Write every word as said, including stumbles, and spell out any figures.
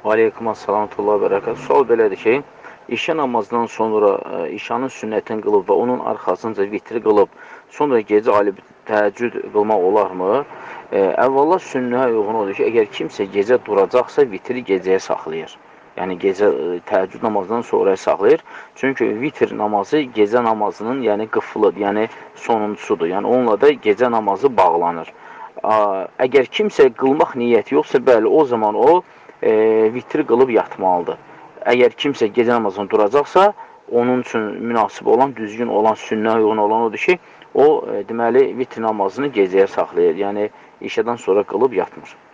Aleyküm assalam və bərəkət. Sual belədir ki, işə namazdan sonra ə, işanın sünnətini qılıb və onun arxasınca vitri qılıb, sonra gecə alib təhəccüd qılmaq olarmı? Ə, əvvəla sünnəyə uyğun odur ki, əgər kimsə gecə duracaqsa, vitri gecəyə saxlayır. Yəni, gecə ə, təhəccüd namazından sonra saxlayır. Çünki vitr namazı gecə namazının yəni, qıfılıdır, yəni sonuncusudur. Yəni, onunla da gecə namazı bağlanır. Ə, əgər kimsə qılmaq niyyəti yoxsa, bəli, o zaman o, E, vitri qılıb yatmalıdır. Əgər kimsə gecə namazını duracaqsa, onun üçün münasib olan, düzgün olan, sünnə uyğun olan odur ki, o, e, deməli, vitri namazını gecəyə saxlayır. Yəni, işədən sonra qılıb yatmır.